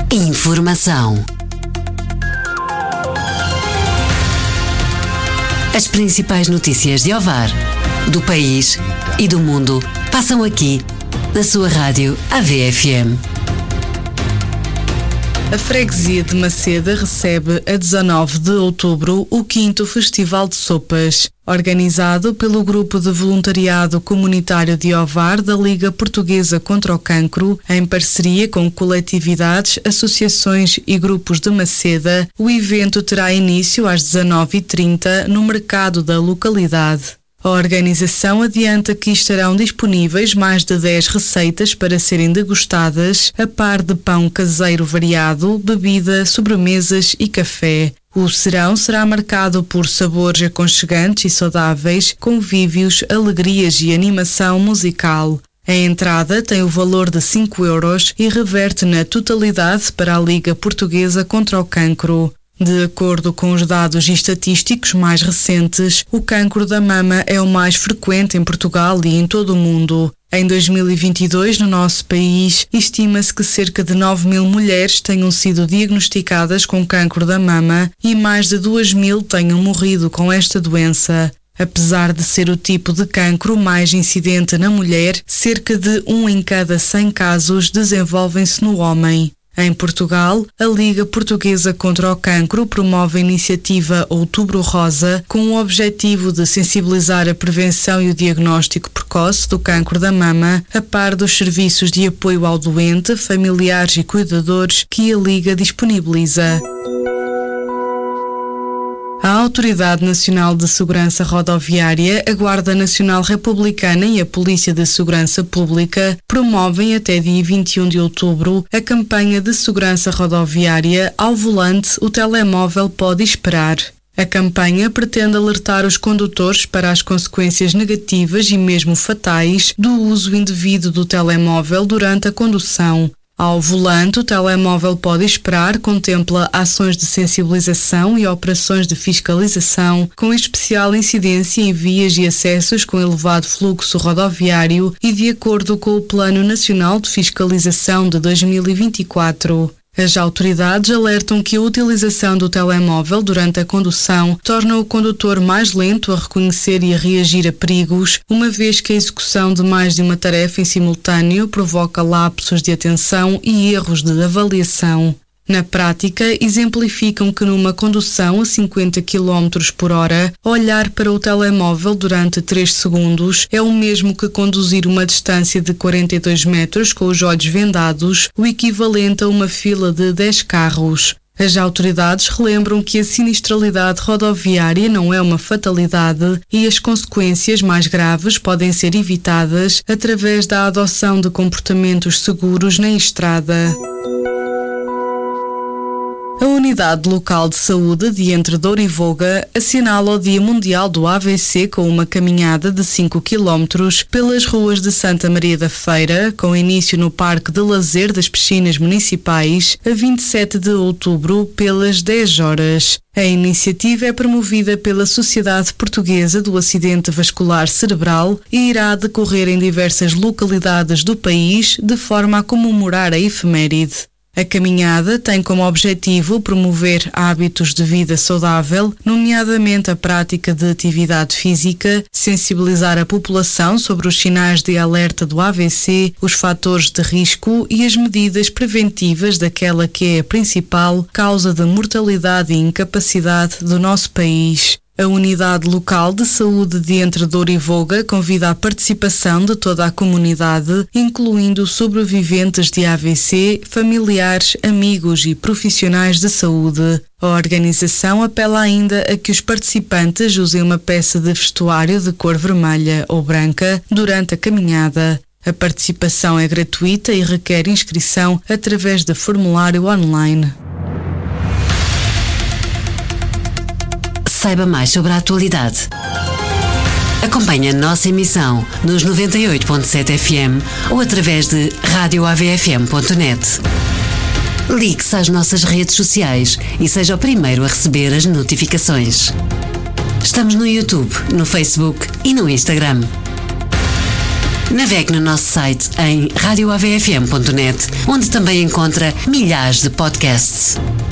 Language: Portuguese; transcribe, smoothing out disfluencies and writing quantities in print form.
Informação. As principais notícias de Ovar, do país e do mundo passam aqui, na sua rádio AVFM. A freguesia de Maceda recebe a 19 de outubro o 5º Festival de Sopas, organizado pelo Grupo de Voluntariado Comunitário de Ovar da Liga Portuguesa contra o Cancro, em parceria com coletividades, associações e grupos de Maceda. O evento terá início às 19h30 no mercado da localidade. A organização adianta que estarão disponíveis mais de 10 receitas para serem degustadas, a par de pão caseiro variado, bebida, sobremesas e café. O serão será marcado por sabores aconchegantes e saudáveis, convívios, alegrias e animação musical. A entrada tem o valor de 5 euros e reverte na totalidade para a Liga Portuguesa contra o Cancro. De acordo com os dados estatísticos mais recentes, o cancro da mama é o mais frequente em Portugal e em todo o mundo. Em 2022, no nosso país, estima-se que cerca de 9.000 mulheres tenham sido diagnosticadas com cancro da mama e mais de 2.000 tenham morrido com esta doença. Apesar de ser o tipo de cancro mais incidente na mulher, cerca de 1 em cada 100 casos desenvolvem-se no homem. Em Portugal, a Liga Portuguesa contra o Cancro promove a iniciativa Outubro Rosa com o objetivo de sensibilizar a prevenção e o diagnóstico precoce do cancro da mama, a par dos serviços de apoio ao doente, familiares e cuidadores que a Liga disponibiliza. A Autoridade Nacional de Segurança Rodoviária, a Guarda Nacional Republicana e a Polícia de Segurança Pública promovem até dia 21 de outubro a campanha de segurança rodoviária Ao Volante, o telemóvel pode esperar. A campanha pretende alertar os condutores para as consequências negativas e mesmo fatais do uso indevido do telemóvel durante a condução. Ao volante, o telemóvel pode esperar contempla ações de sensibilização e operações de fiscalização, com especial incidência em vias e acessos com elevado fluxo rodoviário e de acordo com o Plano Nacional de Fiscalização de 2024. As autoridades alertam que a utilização do telemóvel durante a condução torna o condutor mais lento a reconhecer e a reagir a perigos, uma vez que a execução de mais de uma tarefa em simultâneo provoca lapsos de atenção e erros de avaliação. Na prática, exemplificam que numa condução a 50 km por hora, olhar para o telemóvel durante 3 segundos é o mesmo que conduzir uma distância de 42 metros com os olhos vendados, o equivalente a uma fila de 10 carros. As autoridades relembram que a sinistralidade rodoviária não é uma fatalidade e as consequências mais graves podem ser evitadas através da adoção de comportamentos seguros na estrada. A Unidade Local de Saúde de Entre Douro e Voga assinala o Dia Mundial do AVC com uma caminhada de 5 km pelas ruas de Santa Maria da Feira, com início no Parque de Lazer das Piscinas Municipais, a 27 de outubro, pelas 10 horas. A iniciativa é promovida pela Sociedade Portuguesa do Acidente Vascular Cerebral e irá decorrer em diversas localidades do país, de forma a comemorar a efeméride. A caminhada tem como objetivo promover hábitos de vida saudável, nomeadamente a prática de atividade física, sensibilizar a população sobre os sinais de alerta do AVC, os fatores de risco e as medidas preventivas daquela que é a principal causa de mortalidade e incapacidade do nosso país. A Unidade Local de Saúde de Entre Douro e Voga convida a participação de toda a comunidade, incluindo sobreviventes de AVC, familiares, amigos e profissionais de saúde. A organização apela ainda a que os participantes usem uma peça de vestuário de cor vermelha ou branca durante a caminhada. A participação é gratuita e requer inscrição através de formulário online. Saiba mais sobre a atualidade. Acompanhe a nossa emissão nos 98.7 FM ou através de radioavfm.net. Ligue-se às nossas redes sociais e seja o primeiro a receber as notificações. Estamos no YouTube, no Facebook e no Instagram. Navegue no nosso site em radioavfm.net, onde também encontra milhares de podcasts.